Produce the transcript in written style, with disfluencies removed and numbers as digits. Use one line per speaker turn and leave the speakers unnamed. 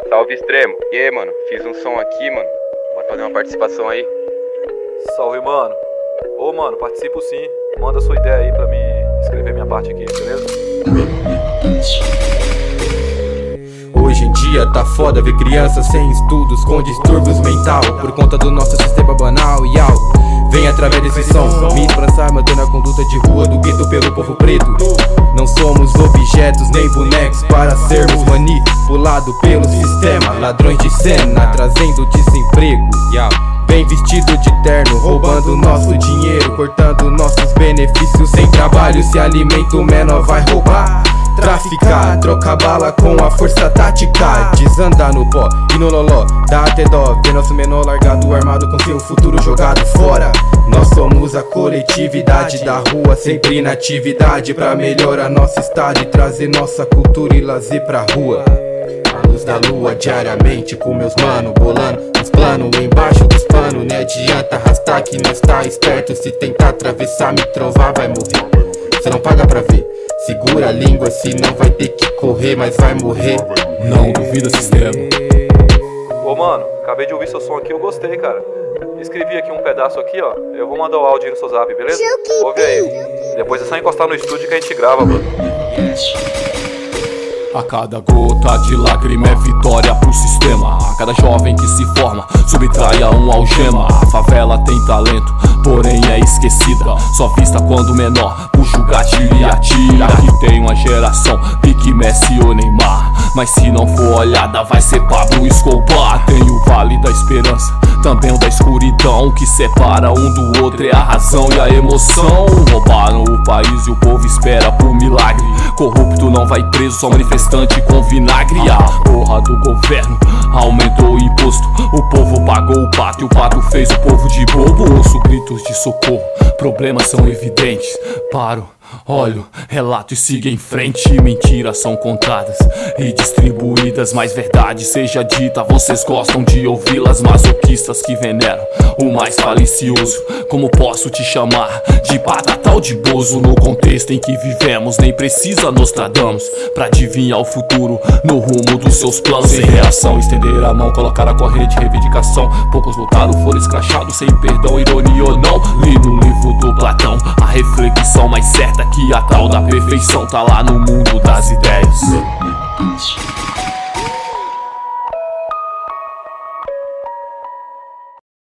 Salve Extremo. E aí, mano? Fiz um som aqui, mano. Bora fazer uma participação aí.
Salve, mano. Ô, mano, participo sim. Manda sua ideia aí pra mim escrever minha parte aqui, beleza?
Hoje em dia tá foda ver crianças sem estudos com distúrbios mental por conta do nosso sistema banal e alto. Vem através desse som me expressar, mantendo a conduta de rua do gueto pelo povo preto. Não somos objetos nem bonecos para sermos manipulados pelo sistema. Ladrões de cena trazendo desemprego. Bem vestido de terno, roubando nosso dinheiro, cortando nossos benefícios. Sem trabalho, se alimenta o menor vai roubar. Traficar, trocar bala com a força tática. Desandar no pó e no loló, dá até dó ver nosso menor largado, armado com seu futuro jogado fora. Nós somos a coletividade da rua, sempre na atividade pra melhorar nosso estado e trazer nossa cultura e lazer pra rua. A luz da lua diariamente com meus mano, bolando os planos embaixo dos panos. Nem adianta arrastar que nós tá esperto, se tentar atravessar, me trovar vai morrer. Cê não paga pra ver, segura a língua, senão vai ter que correr, mas vai morrer. Não duvida sistema.
Ô, mano, acabei de ouvir seu som aqui, eu gostei, cara. Escrevi aqui um pedaço aqui, ó. Eu vou mandar o áudio aí no seu zap, beleza? Ouve aí. Depois é só encostar no estúdio que a gente grava, mano.
A cada gota de lágrima é vitória pro sistema. A cada jovem que se forma subtrai a um algema. A favela tem talento, porém é esquecida, só vista quando menor puxa o gatilho e atira. Aqui tem uma geração pique Messi ou Neymar, mas se não for olhada vai ser Pablo Escobar. Tem o Vale da Esperança, também o da escuridão, que separa um do outro é a razão e a emoção. Roubaram o país e o povo espera por milagre. Corrupto não vai preso, só manifestante com vinagre. A porra do governo aumentou o imposto, o povo pagou o pato e o pato fez o povo de bobo. Ouço gritos de socorro, problemas são evidentes. Paro, olho, relato e sigo em frente. Mentiras são contadas e distribuídas, mas verdade seja dita, vocês gostam de ouvi-las. Masoquistas que veneram o mais falicioso, como posso te chamar? De batata ou de bozo? No contexto em que vivemos, nem precisa Nostradamus pra adivinhar o futuro no rumo dos seus planos. Sem reação, estender a mão, colocar a corrente de reivindicação. Poucos lutaram, foram escrachados, sem perdão, ironia ou não. Li no livro do Platão a reflexão mais certa, que a tal da perfeição tá lá no mundo das ideias.